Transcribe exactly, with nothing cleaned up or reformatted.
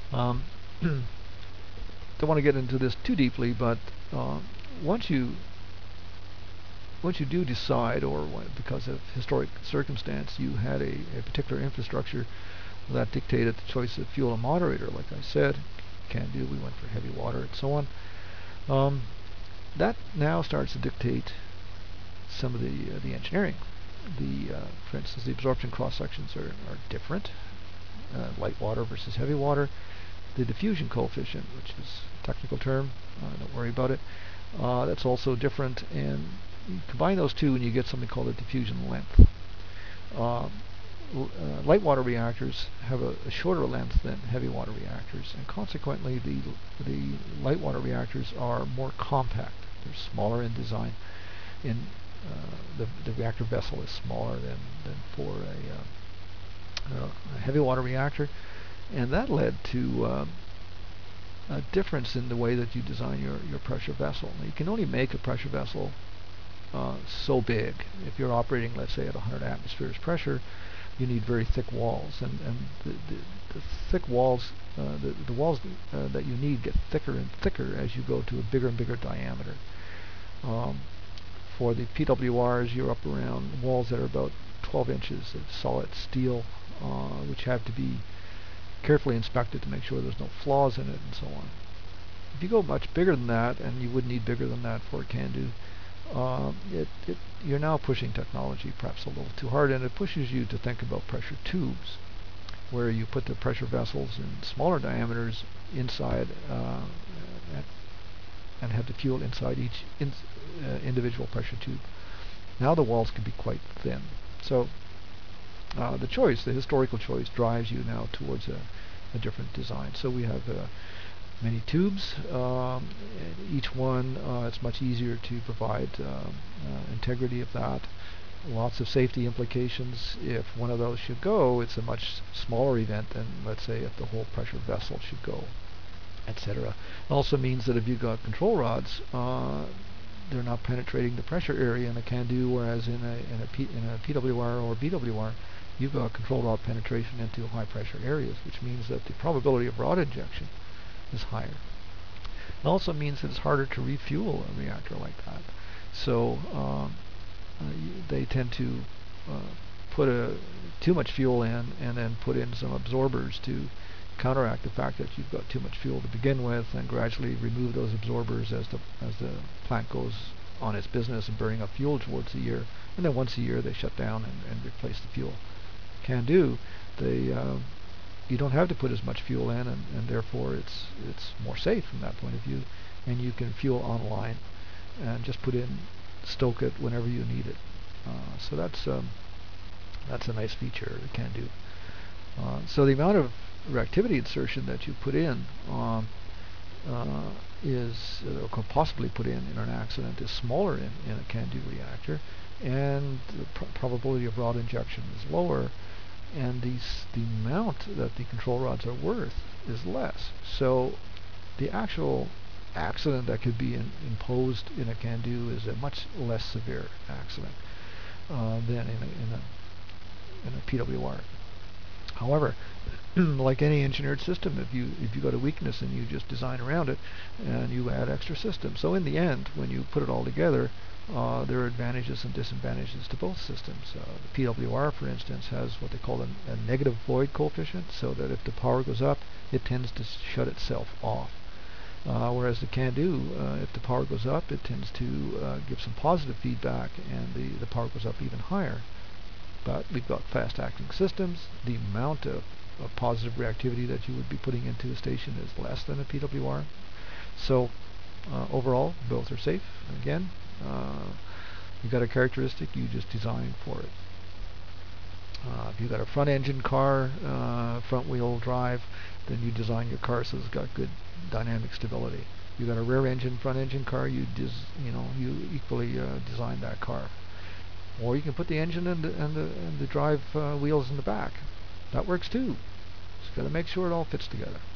Um, don't want to get into this too deeply, but uh, once you once you do decide, or because of historic circumstance, you had a, a particular infrastructure that dictated the choice of fuel and moderator, like I said, can do, we went for heavy water and so on. Um, that now starts to dictate some of the uh, the engineering. The uh, for instance, the absorption cross sections are, are different, uh, light water versus heavy water. The diffusion coefficient, which is a technical term, uh, don't worry about it, uh, that's also different, and you combine those two and you get something called a diffusion length. Uh, uh, light water reactors have a, a shorter length than heavy water reactors, and consequently the the light water reactors are more compact. They're smaller in design. In uh, the the reactor vessel is smaller than than for a, uh, a heavy water reactor, and that led to uh, a difference in the way that you design your your pressure vessel. Now, you can only make a pressure vessel uh, so big. If you're operating, let's say, at one hundred atmospheres pressure, you need very thick walls, and, and the, the, the thick walls, uh, the, the walls uh, that you need get thicker and thicker as you go to a bigger and bigger diameter. Um, for the P W Rs, you're up around walls that are about twelve inches of solid steel, uh, which have to be carefully inspected to make sure there's no flaws in it and so on. If you go much bigger than that, and you would need bigger than that for a CANDU, uh, it, it, you're now pushing technology perhaps a little too hard, and it pushes you to think about pressure tubes, where you put the pressure vessels in smaller diameters inside uh, and, and have the fuel inside each in, uh, individual pressure tube. Now the walls can be quite thin. So uh, the choice, the historical choice, drives you now towards a, a different design. So we have uh, many tubes. Um, each one, uh, it's much easier to provide um, uh, integrity of that. Lots of safety implications. If one of those should go, it's a much smaller event than, let's say, if the whole pressure vessel should go, et cetera. It also means that if you've got control rods, uh, they're not penetrating the pressure area in a CANDU, whereas in a, in a, P, in a P W R or B W R, you've got control rod penetration into high pressure areas, which means that the probability of rod injection is higher. It also means that it's harder to refuel a reactor like that. So um, uh, they tend to uh, put a, too much fuel in and then put in some absorbers to counteract the fact that you've got too much fuel to begin with, and gradually remove those absorbers as the as the plant goes on its business and burning up fuel towards a year. And then once a year they shut down and, and replace the fuel. CANDU, they uh, you don't have to put as much fuel in, and, and therefore it's it's more safe from that point of view, and you can fuel online and just put in, stoke it whenever you need it. Uh, so that's um, that's a nice feature it can do. Uh, so the amount of reactivity insertion that you put in um, uh, is, uh, or could possibly put in in an accident, is smaller in, in a CANDU reactor, and the pr probability of rod injection is lower, and these, the amount that the control rods are worth is less. So the actual accident that could be in, imposed in a CANDU is a much less severe accident uh, than in a, in a in a P W R. However, like any engineered system, if you if you got a weakness and you just design around it, and you add extra systems. So in the end, when you put it all together, uh, there are advantages and disadvantages to both systems. Uh, the P W R, for instance, has what they call a, a negative void coefficient, so that if the power goes up, it tends to shut itself off. Uh, whereas the CANDU, uh, if the power goes up, it tends to uh, give some positive feedback, and the, the power goes up even higher. But we've got fast-acting systems. The amount of, of positive reactivity that you would be putting into a station is less than a P W R. So uh, overall, both are safe. Again, uh, you've got a characteristic, you just design for it. Uh, if you've got a front-engine car, uh, front-wheel drive, then you design your car so it's got good dynamic stability. You've got a rear-engine, front-engine car, you dis, you know, you equally uh, design that car. Or you can put the engine and the, and the, and the drive uh, wheels in the back. That works too. Just got to make sure it all fits together.